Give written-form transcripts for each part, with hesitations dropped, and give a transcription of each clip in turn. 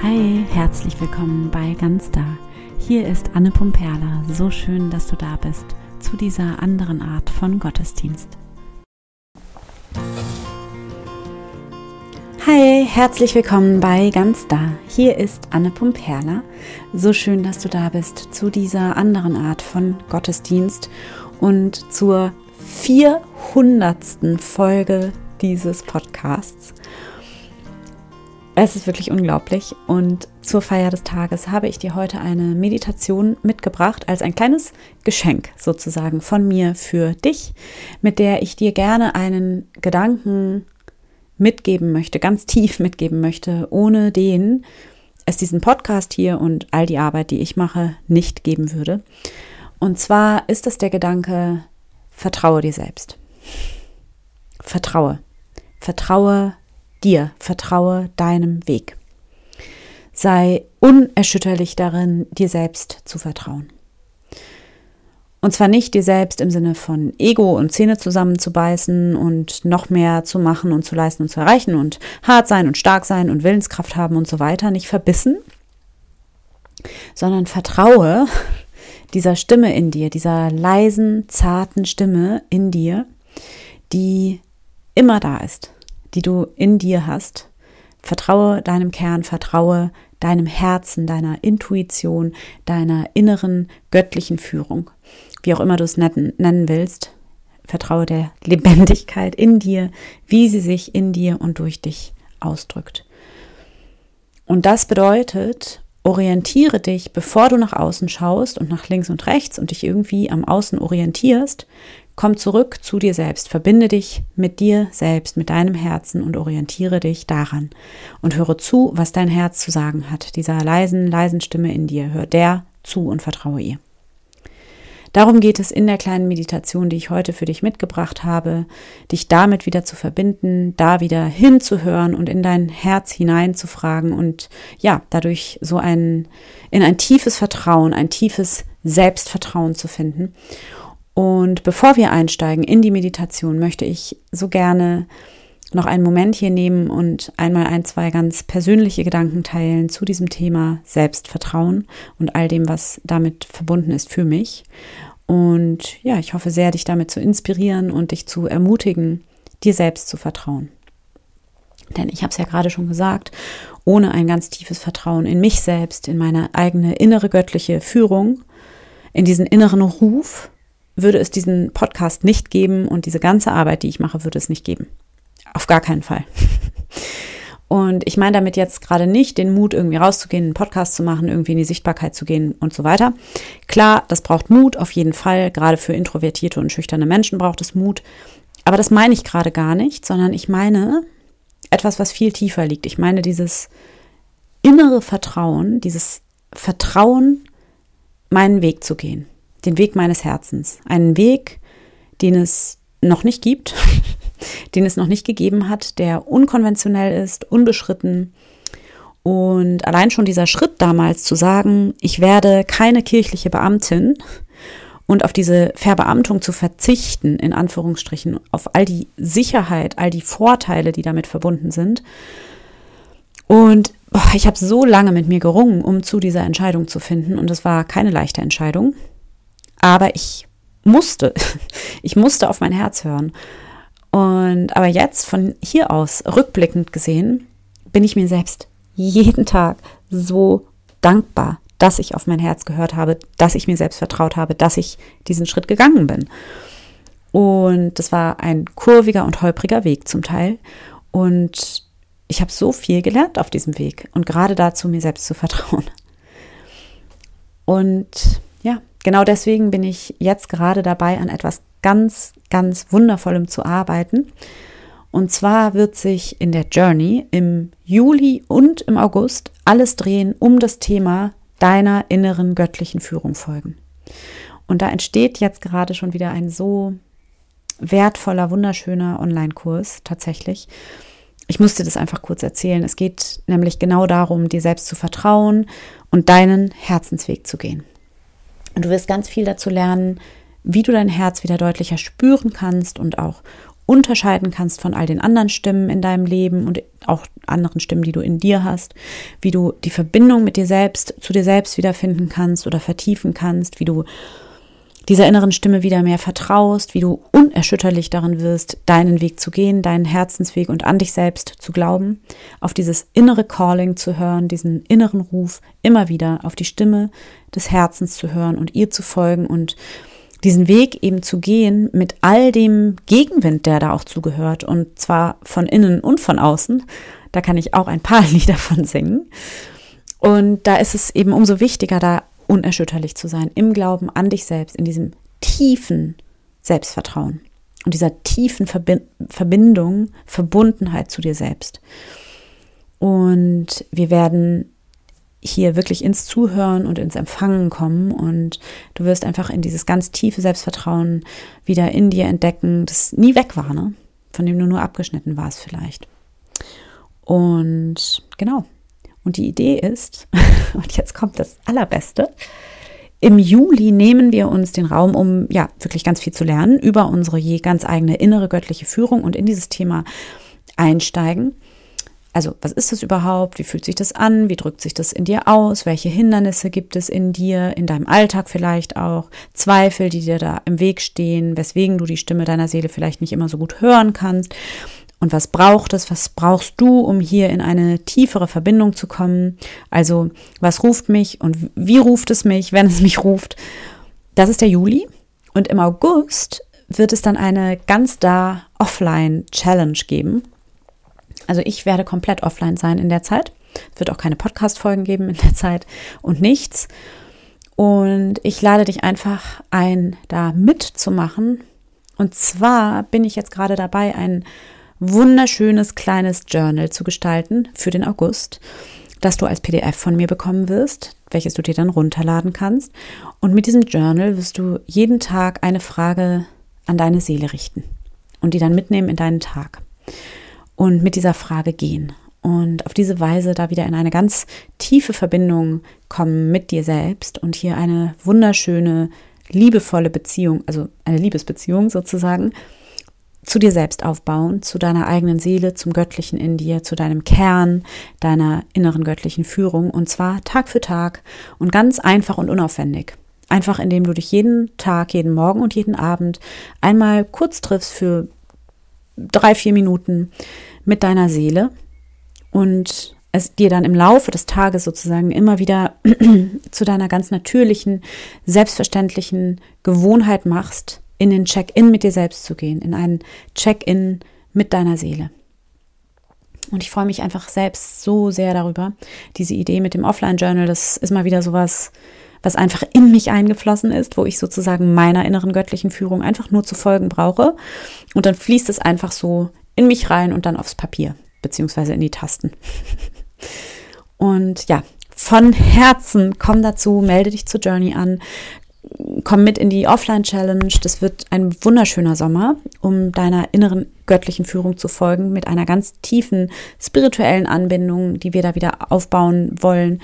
Hi, herzlich willkommen bei Ganz Da. Hier ist Anne Pumperla. So schön, dass du da bist zu dieser anderen Art von Gottesdienst. Hi, herzlich willkommen bei Ganz Da. Hier ist Anne Pumperla. So schön, dass du da bist zu dieser anderen Art von Gottesdienst und zur 400. Folge dieses Podcasts. Es ist wirklich unglaublich und zur Feier des Tages habe ich dir heute eine Meditation mitgebracht als ein kleines Geschenk sozusagen von mir für dich, mit der ich dir gerne einen Gedanken mitgeben möchte, ganz tief mitgeben möchte, ohne den es diesen Podcast hier und all die Arbeit, die ich mache, nicht geben würde. Und zwar ist es der Gedanke, vertraue dir selbst. Vertraue dir, vertraue deinem Weg. Sei unerschütterlich darin, dir selbst zu vertrauen. Und zwar nicht dir selbst im Sinne von Ego und Zähne zusammenzubeißen und noch mehr zu machen und zu leisten und zu erreichen und hart sein und stark sein und Willenskraft haben und so weiter, nicht verbissen, sondern vertraue dieser Stimme in dir, dieser leisen, zarten Stimme in dir, die immer da ist, die du in dir hast. Vertraue deinem Kern, vertraue deinem Herzen, deiner Intuition, deiner inneren göttlichen Führung. Wie auch immer du es nennen willst, vertraue der Lebendigkeit in dir, wie sie sich in dir und durch dich ausdrückt. Und das bedeutet, orientiere dich, bevor du nach außen schaust und nach links und rechts und dich irgendwie am Außen orientierst. Komm zurück zu dir selbst, verbinde dich mit dir selbst, mit deinem Herzen und orientiere dich daran und höre zu, was dein Herz zu sagen hat, dieser leisen Stimme in dir. Hör der zu und vertraue ihr. Darum geht es in der kleinen Meditation, die ich heute für dich mitgebracht habe, dich damit wieder zu verbinden, da wieder hinzuhören und in dein Herz hineinzufragen und ja, dadurch so in ein tiefes Vertrauen, ein tiefes Selbstvertrauen zu finden. Und bevor wir einsteigen in die Meditation, möchte ich so gerne noch einen Moment hier nehmen und einmal zwei ganz persönliche Gedanken teilen zu diesem Thema Selbstvertrauen und all dem, was damit verbunden ist für mich. Und ja, ich hoffe sehr, dich damit zu inspirieren und dich zu ermutigen, dir selbst zu vertrauen. Denn ich habe es ja gerade schon gesagt, ohne ein ganz tiefes Vertrauen in mich selbst, in meine eigene innere göttliche Führung, in diesen inneren Ruf, würde es diesen Podcast nicht geben und diese ganze Arbeit, die ich mache, würde es nicht geben. Auf gar keinen Fall. Und ich meine damit jetzt gerade nicht den Mut, irgendwie rauszugehen, einen Podcast zu machen, irgendwie in die Sichtbarkeit zu gehen und so weiter. Klar, das braucht Mut auf jeden Fall. Gerade für introvertierte und schüchterne Menschen braucht es Mut. Aber das meine ich gerade gar nicht, sondern ich meine etwas, was viel tiefer liegt. Ich meine dieses innere Vertrauen, dieses Vertrauen, meinen Weg zu gehen. Den Weg meines Herzens. Einen Weg, den es noch nicht gibt, den es noch nicht gegeben hat, der unkonventionell ist, unbeschritten. Und allein schon dieser Schritt damals zu sagen, ich werde keine kirchliche Beamtin und auf diese Verbeamtung zu verzichten, in Anführungsstrichen, auf all die Sicherheit, all die Vorteile, die damit verbunden sind. Und ich habe so lange mit mir gerungen, um zu dieser Entscheidung zu finden. Und es war keine leichte Entscheidung. Aber ich musste auf mein Herz hören. Aber jetzt von hier aus, rückblickend gesehen, bin ich mir selbst jeden Tag so dankbar, dass ich auf mein Herz gehört habe, dass ich mir selbst vertraut habe, dass ich diesen Schritt gegangen bin. Und das war ein kurviger und holpriger Weg zum Teil. Und ich habe so viel gelernt auf diesem Weg und gerade dazu, mir selbst zu vertrauen. Und ja, genau deswegen bin ich jetzt gerade dabei, an etwas ganz, ganz Wundervollem zu arbeiten. Und zwar wird sich in der Journey im Juli und im August alles drehen um das Thema deiner inneren göttlichen Führung folgen. Und da entsteht jetzt gerade schon wieder ein so wertvoller, wunderschöner Online-Kurs tatsächlich. Ich musste das einfach kurz erzählen. Es geht nämlich genau darum, dir selbst zu vertrauen und deinen Herzensweg zu gehen. Und du wirst ganz viel dazu lernen, wie du dein Herz wieder deutlicher spüren kannst und auch unterscheiden kannst von all den anderen Stimmen in deinem Leben und auch anderen Stimmen, die du in dir hast, wie du die Verbindung mit dir selbst, zu dir selbst wiederfinden kannst oder vertiefen kannst, wie du dieser inneren Stimme wieder mehr vertraust, wie du unerschütterlich darin wirst, deinen Weg zu gehen, deinen Herzensweg und an dich selbst zu glauben, auf dieses innere Calling zu hören, diesen inneren Ruf immer wieder auf die Stimme des Herzens zu hören und ihr zu folgen und diesen Weg eben zu gehen mit all dem Gegenwind, der da auch zugehört und zwar von innen und von außen. Da kann ich auch ein paar Lieder von singen. Und da ist es eben umso wichtiger, da unerschütterlich zu sein, im Glauben an dich selbst, in diesem tiefen Selbstvertrauen und dieser tiefen Verbindung, Verbundenheit zu dir selbst. Und wir werden hier wirklich ins Zuhören und ins Empfangen kommen und du wirst einfach in dieses ganz tiefe Selbstvertrauen wieder in dir entdecken, das nie weg war, ne? Von dem du nur abgeschnitten warst vielleicht. Und genau. Und die Idee ist, und jetzt kommt das Allerbeste, im Juli nehmen wir uns den Raum, um ja wirklich ganz viel zu lernen über unsere je ganz eigene innere göttliche Führung und in dieses Thema einsteigen. Also, was ist das überhaupt? Wie fühlt sich das an? Wie drückt sich das in dir aus? Welche Hindernisse gibt es in dir, in deinem Alltag vielleicht auch? Zweifel, die dir da im Weg stehen, weswegen du die Stimme deiner Seele vielleicht nicht immer so gut hören kannst? Und was braucht es? Was brauchst du, um hier in eine tiefere Verbindung zu kommen? Also, was ruft mich und wie ruft es mich, wenn es mich ruft? Das ist der Juli. Und im August wird es dann eine ganz Offline-Challenge geben. Also ich werde komplett offline sein in der Zeit. Es wird auch keine Podcast-Folgen geben in der Zeit und nichts. Und ich lade dich einfach ein, da mitzumachen. Und zwar bin ich jetzt gerade dabei, ein wunderschönes kleines Journal zu gestalten für den August, das du als PDF von mir bekommen wirst, welches du dir dann runterladen kannst. Und mit diesem Journal wirst du jeden Tag eine Frage an deine Seele richten und die dann mitnehmen in deinen Tag. Und mit dieser Frage gehen und auf diese Weise da wieder in eine ganz tiefe Verbindung kommen mit dir selbst und hier eine wunderschöne, liebevolle Beziehung, also eine Liebesbeziehung sozusagen, zu dir selbst aufbauen, zu deiner eigenen Seele, zum Göttlichen in dir, zu deinem Kern, deiner inneren göttlichen Führung und zwar Tag für Tag und ganz einfach und unaufwendig. Einfach indem du dich jeden Tag, jeden Morgen und jeden Abend einmal kurz triffst für 3-4 Minuten mit deiner Seele und es dir dann im Laufe des Tages sozusagen immer wieder zu deiner ganz natürlichen, selbstverständlichen Gewohnheit machst, in den Check-in mit dir selbst zu gehen, in einen Check-in mit deiner Seele. Und ich freue mich einfach selbst so sehr darüber. Diese Idee mit dem Offline-Journal, das ist mal wieder sowas, was einfach in mich eingeflossen ist, wo ich sozusagen meiner inneren göttlichen Führung einfach nur zu folgen brauche. Und dann fließt es einfach so in mich rein und dann aufs Papier, beziehungsweise in die Tasten. Und ja, von Herzen komm dazu, melde dich zur Journey an, komm mit in die Offline-Challenge. Das wird ein wunderschöner Sommer, um deiner inneren göttlichen Führung zu folgen, mit einer ganz tiefen spirituellen Anbindung, die wir da wieder aufbauen wollen.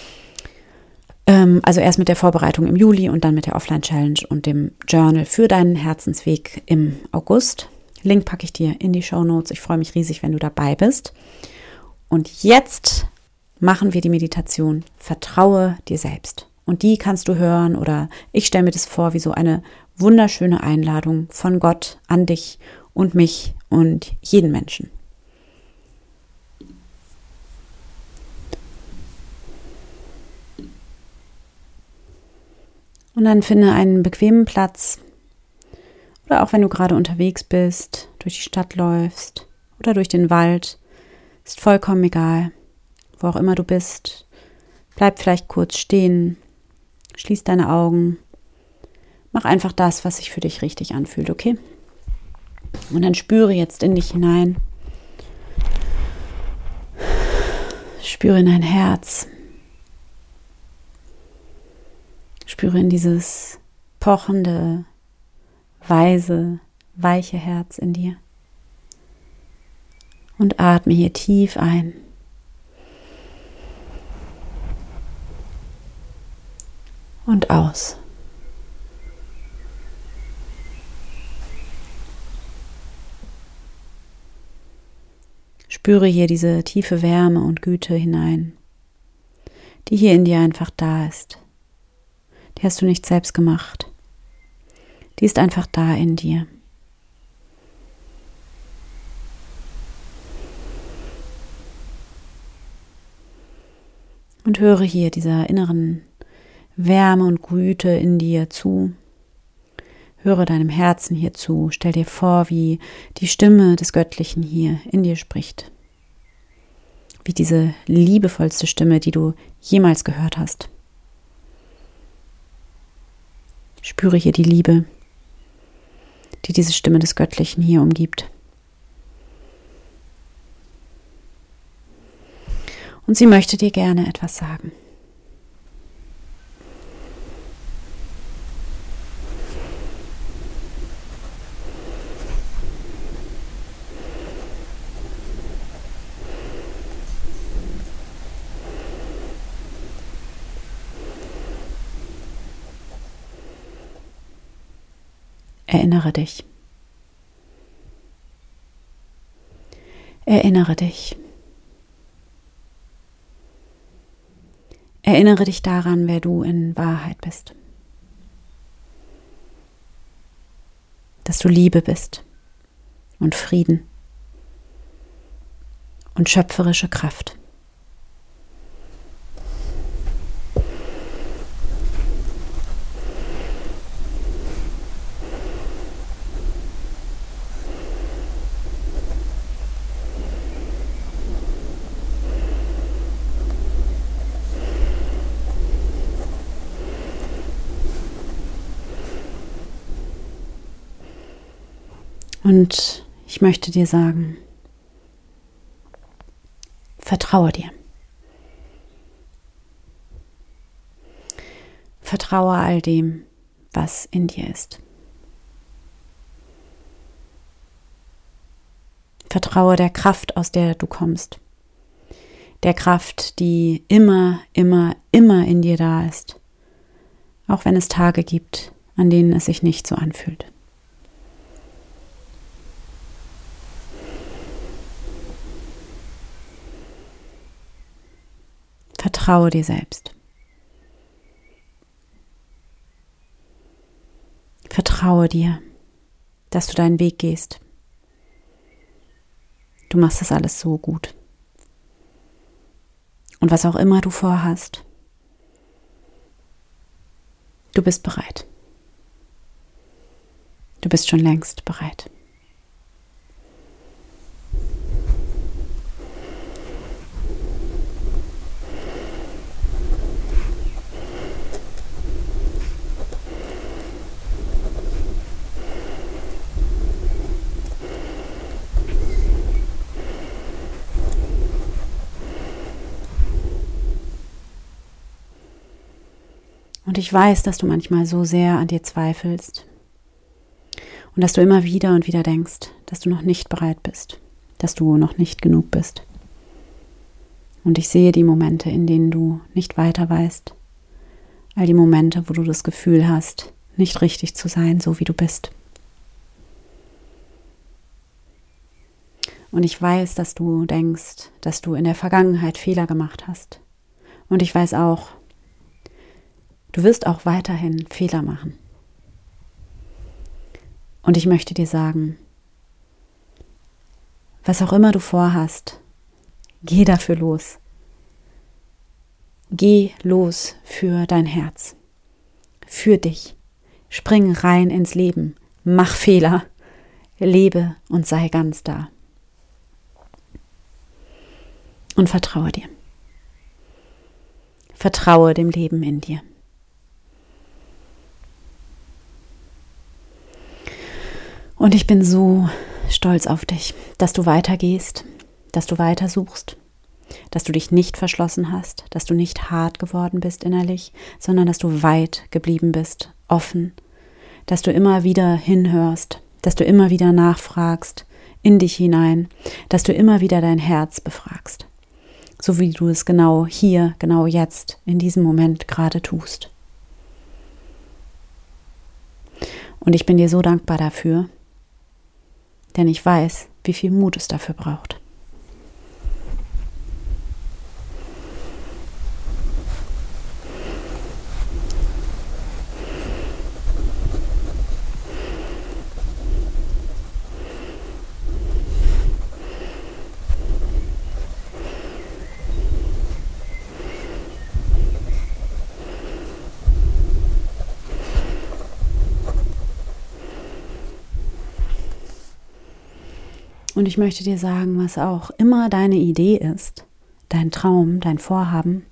Also erst mit der Vorbereitung im Juli und dann mit der Offline-Challenge und dem Journal für deinen Herzensweg im August. Link packe ich dir in die Shownotes. Ich freue mich riesig, wenn du dabei bist. Und jetzt machen wir die Meditation Vertraue dir selbst. Und die kannst du hören oder ich stelle mir das vor wie so eine wunderschöne Einladung von Gott an dich und mich und jeden Menschen. Und dann finde einen bequemen Platz oder auch wenn du gerade unterwegs bist, durch die Stadt läufst oder durch den Wald, ist vollkommen egal, wo auch immer du bist. Bleib vielleicht kurz stehen, schließ deine Augen, mach einfach das, was sich für dich richtig anfühlt, okay? Und dann spüre jetzt in dich hinein, spüre in dein Herz. Spüre in dieses pochende, weise, weiche Herz in dir. Und atme hier tief ein. Und aus. Spüre hier diese tiefe Wärme und Güte hinein, die hier in dir einfach da ist. Die hast du nicht selbst gemacht. Die ist einfach da in dir. Und höre hier dieser inneren Wärme und Güte in dir zu. Höre deinem Herzen hier zu. Stell dir vor, wie die Stimme des Göttlichen hier in dir spricht. Wie diese liebevollste Stimme, die du jemals gehört hast. Spüre hier die Liebe, die diese Stimme des Göttlichen hier umgibt. Und sie möchte dir gerne etwas sagen. Erinnere dich. Erinnere dich. Erinnere dich daran, wer du in Wahrheit bist. Dass du Liebe bist und Frieden und schöpferische Kraft. Und ich möchte dir sagen, vertraue dir. Vertraue all dem, was in dir ist. Vertraue der Kraft, aus der du kommst. Der Kraft, die immer, immer, immer in dir da ist. Auch wenn es Tage gibt, an denen es sich nicht so anfühlt. Vertraue dir selbst. Vertraue dir, dass du deinen Weg gehst. Du machst das alles so gut. Und was auch immer du vorhast, du bist bereit. Du bist schon längst bereit. Und ich weiß, dass du manchmal so sehr an dir zweifelst und dass du immer wieder und wieder denkst, dass du noch nicht bereit bist, dass du noch nicht genug bist. Und ich sehe die Momente, in denen du nicht weiter weißt, all die Momente, wo du das Gefühl hast, nicht richtig zu sein, so wie du bist. Und ich weiß, dass du denkst, dass du in der Vergangenheit Fehler gemacht hast. Und ich weiß auch, du wirst auch weiterhin Fehler machen. Und ich möchte dir sagen, was auch immer du vorhast, geh dafür los. Geh los für dein Herz, für dich. Spring rein ins Leben, mach Fehler, lebe und sei ganz da. Und vertraue dir. Vertraue dem Leben in dir. Und ich bin so stolz auf dich, dass du weitergehst, dass du weitersuchst, dass du dich nicht verschlossen hast, dass du nicht hart geworden bist innerlich, sondern dass du weit geblieben bist, offen, dass du immer wieder hinhörst, dass du immer wieder nachfragst in dich hinein, dass du immer wieder dein Herz befragst, so wie du es genau hier, genau jetzt, in diesem Moment gerade tust. Und ich bin dir so dankbar dafür, denn ich weiß, wie viel Mut es dafür braucht. Und ich möchte dir sagen, was auch immer deine Idee ist, dein Traum, dein Vorhaben,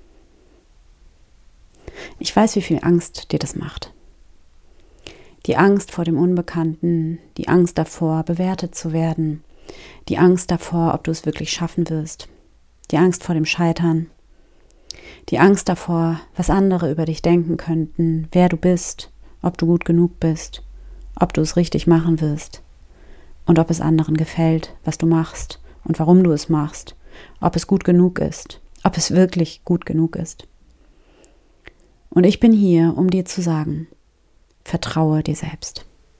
ich weiß, wie viel Angst dir das macht. Die Angst vor dem Unbekannten, die Angst davor, bewertet zu werden, die Angst davor, ob du es wirklich schaffen wirst, die Angst vor dem Scheitern, die Angst davor, was andere über dich denken könnten, wer du bist, ob du gut genug bist, ob du es richtig machen wirst und ob es anderen gefällt, was du machst und warum du es machst, ob es gut genug ist, ob es wirklich gut genug ist. Und ich bin hier, um dir zu sagen, vertraue dir selbst.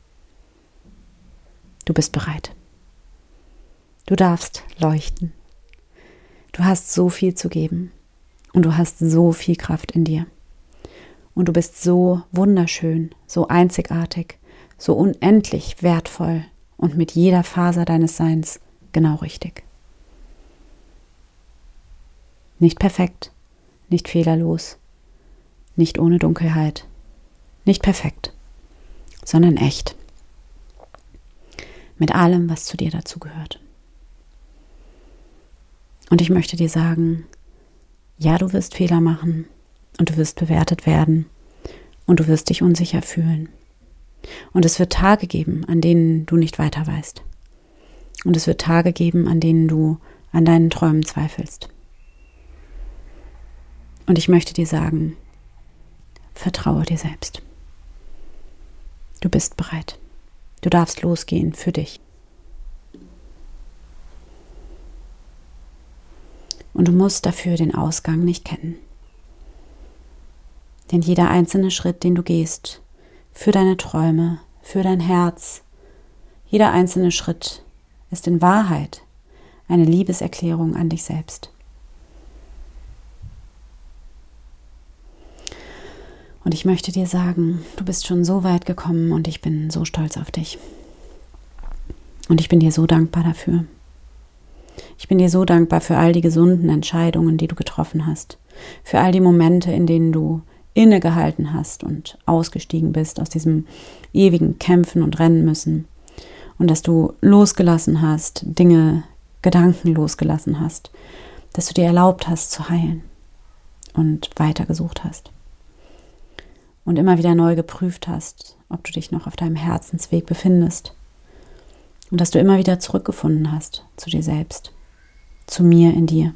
Du bist bereit. Du darfst leuchten. Du hast so viel zu geben und du hast so viel Kraft in dir. Und du bist so wunderschön, so einzigartig, so unendlich wertvoll und mit jeder Faser deines Seins genau richtig. Nicht perfekt, nicht fehlerlos, nicht ohne Dunkelheit, nicht perfekt, sondern echt. Mit allem, was zu dir dazugehört. Und ich möchte dir sagen, ja, du wirst Fehler machen und du wirst bewertet werden und du wirst dich unsicher fühlen. Und es wird Tage geben, an denen du nicht weiter weißt. Und es wird Tage geben, an denen du an deinen Träumen zweifelst. Und ich möchte dir sagen, vertraue dir selbst. Du bist bereit. Du darfst losgehen für dich. Und du musst dafür den Ausgang nicht kennen. Denn jeder einzelne Schritt, den du gehst, für deine Träume, für dein Herz, jeder einzelne Schritt ist in Wahrheit eine Liebeserklärung an dich selbst. Und ich möchte dir sagen, du bist schon so weit gekommen und ich bin so stolz auf dich. Und ich bin dir so dankbar dafür. Ich bin dir so dankbar für all die gesunden Entscheidungen, die du getroffen hast. Für all die Momente, in denen du innegehalten hast und ausgestiegen bist aus diesem ewigen Kämpfen und Rennen müssen. Und dass du losgelassen hast, Dinge, Gedanken losgelassen hast. Dass du dir erlaubt hast zu heilen und weitergesucht hast. Und immer wieder neu geprüft hast, ob du dich noch auf deinem Herzensweg befindest. Und dass du immer wieder zurückgefunden hast zu dir selbst, zu mir in dir.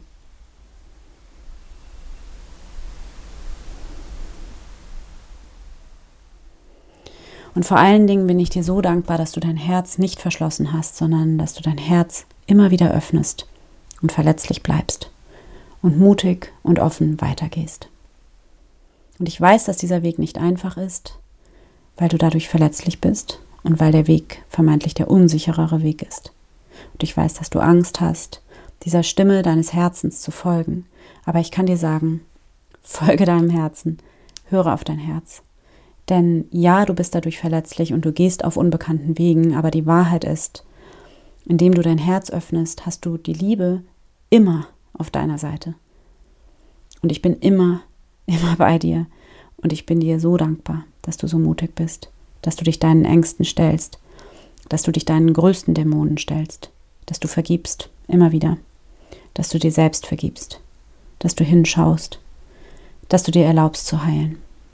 Und vor allen Dingen bin ich dir so dankbar, dass du dein Herz nicht verschlossen hast, sondern dass du dein Herz immer wieder öffnest und verletzlich bleibst und mutig und offen weitergehst. Und ich weiß, dass dieser Weg nicht einfach ist, weil du dadurch verletzlich bist und weil der Weg vermeintlich der unsicherere Weg ist. Und ich weiß, dass du Angst hast, dieser Stimme deines Herzens zu folgen. Aber ich kann dir sagen, folge deinem Herzen, höre auf dein Herz. Denn ja, du bist dadurch verletzlich und du gehst auf unbekannten Wegen, aber die Wahrheit ist, indem du dein Herz öffnest, hast du die Liebe immer auf deiner Seite. Und ich bin immer bei dir. Und ich bin dir so dankbar, dass du so mutig bist, dass du dich deinen Ängsten stellst, dass du dich deinen größten Dämonen stellst, dass du vergibst, immer wieder, dass du dir selbst vergibst, dass du hinschaust, dass du dir erlaubst zu heilen.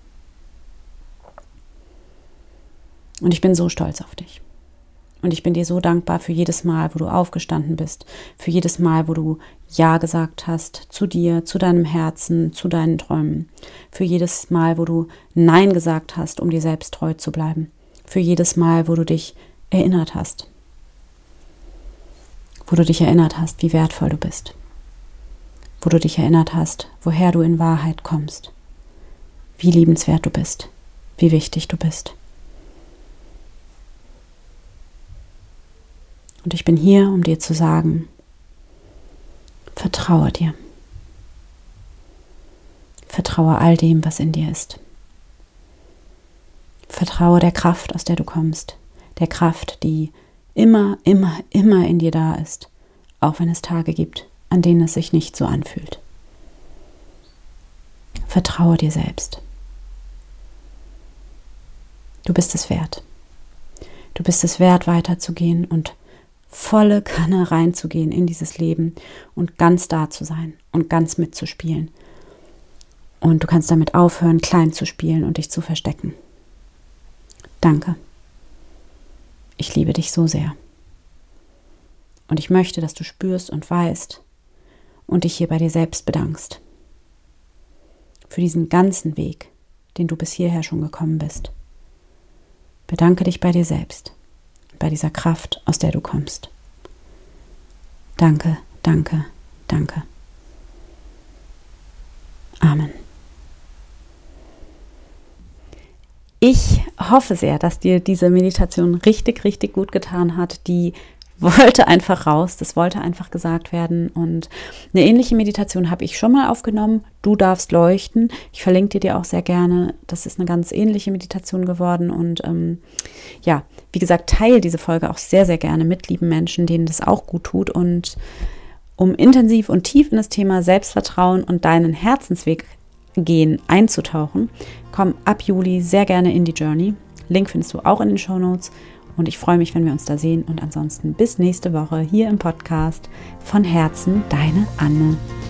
Und ich bin so stolz auf dich. Und ich bin dir so dankbar für jedes Mal, wo du aufgestanden bist, für jedes Mal, wo du Ja gesagt hast zu dir, zu deinem Herzen, zu deinen Träumen, für jedes Mal, wo du Nein gesagt hast, um dir selbst treu zu bleiben, für jedes Mal, wo du dich erinnert hast, wie wertvoll du bist, wo du dich erinnert hast, woher du in Wahrheit kommst, wie liebenswert du bist, wie wichtig du bist. Und ich bin hier, um dir zu sagen, vertraue dir. Vertraue all dem, was in dir ist. Vertraue der Kraft, aus der du kommst. Der Kraft, die immer in dir da ist, auch wenn es Tage gibt, an denen es sich nicht so anfühlt. Vertraue dir selbst. Du bist es wert. Du bist es wert, weiterzugehen und volle Kanne reinzugehen in dieses Leben und ganz da zu sein und ganz mitzuspielen. Und du kannst damit aufhören, klein zu spielen und dich zu verstecken. Danke. Ich liebe dich so sehr. Und ich möchte, dass du spürst und weißt und dich hier bei dir selbst bedankst. Für diesen ganzen Weg, den du bis hierher schon gekommen bist. Bedanke dich bei dir selbst, bei dieser Kraft, aus der du kommst. Danke, danke, danke. Amen. Ich hoffe sehr, dass dir diese Meditation richtig, richtig gut getan hat. Die wollte einfach raus, das wollte einfach gesagt werden. Und eine ähnliche Meditation habe ich schon mal aufgenommen. Du darfst leuchten. Ich verlinke dir auch sehr gerne. Das ist eine ganz ähnliche Meditation geworden. Und ja, wie gesagt, teile diese Folge auch sehr, sehr gerne mit lieben Menschen, denen das auch gut tut. Und um intensiv und tief in das Thema Selbstvertrauen und deinen Herzensweg gehen einzutauchen, komm ab Juli sehr gerne in die Journey. Link findest du auch in den Shownotes. Und ich freue mich, wenn wir uns da sehen. Und ansonsten bis nächste Woche hier im Podcast. Von Herzen, deine Anne.